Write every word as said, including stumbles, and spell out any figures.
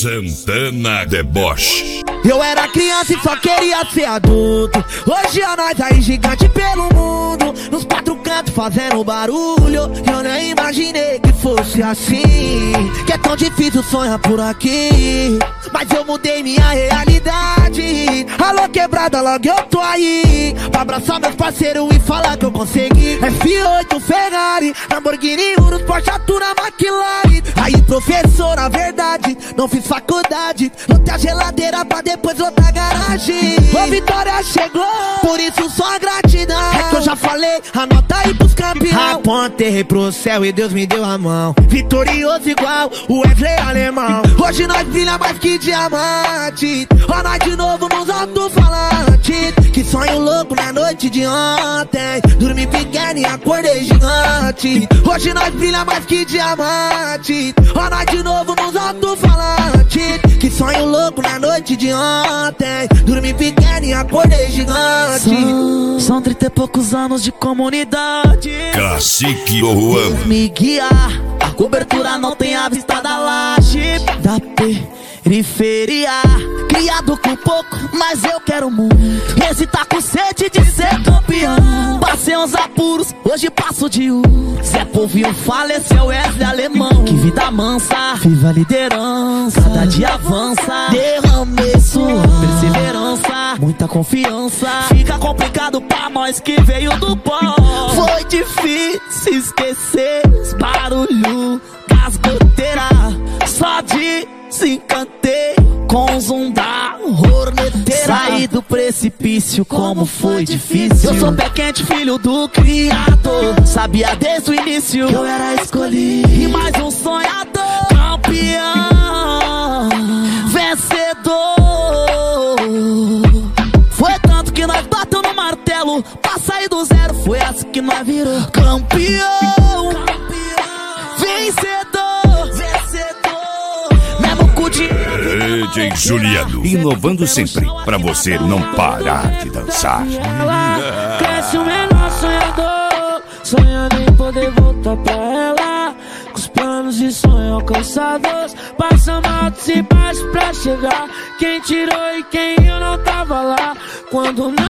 Santana Deboche. Eu era criança e só queria ser adulto. Hoje é nós aí gigante pelo mundo, nos quatro cantos fazendo barulho. Eu nem imaginei que fosse assim, que é tão difícil sonhar por aqui. Mas eu mudei minha realidade. Alô quebrada, logo eu tô aí pra abraçar meus parceiros e falar que eu consegui. F oito, Ferrari, Lamborghini, Urus, Porsche, Atura, McLaren. Aí professor, na verdade, não fiz faculdade, lotei a geladeira pra depois lotar a garagem. Ô vitória chegou, por isso só gratidão. É que eu já falei, anota aí pros campeão. Apontei pro céu e Deus me deu a mão, vitorioso igual o Wesley alemão. Hoje nós brilha mais que diamante, ó nós de novo nos alto-falantes. Que sonho louco na noite de ontem, dormi pequeno e acordei gigante. Hoje nós brilha mais que diamante, ó nós de novo nos alto-falantes. Que sonho louco na noite de ontem, dormi pequeno e acordei gigante. São, são trinta e poucos anos de comunidade. Cacique Juan. Me guiar, a cobertura não tem a vista da laje da periferia. Criado com pouco, mas eu quero muito. Esse tá com sede de ser campeão. Passei uns apuros, hoje passo de um. Zé Povinho faleceu, Wesley alemão. Que vida mansa, viva a liderança. Cada dia avança, derramei suor, perseverança, muita confiança. Fica complicado pra nós que veio do pó. Foi difícil esquecer os barulhos das goteiras. Só de se encantei com o zoom da horneteira. Saí do precipício, como foi difícil. Eu sou pé quente, filho do criador. Sabia desde o início que eu era escolhido. E mais um sonhador, campeão, vencedor. Foi tanto que nós bateu no martelo pra sair do zero. Foi assim que nós virou campeão, vencedor, vencedor. Mesmo com o dinheiro. D J Juliano, inovando sempre pra você não parar de dançar. Cresce o menor sonhador, sonhando em poder voltar pra ela. Com os planos e sonhos alcançados, passamos altos e baixos pra chegar. Quem tirou e quem eu não tava lá quando não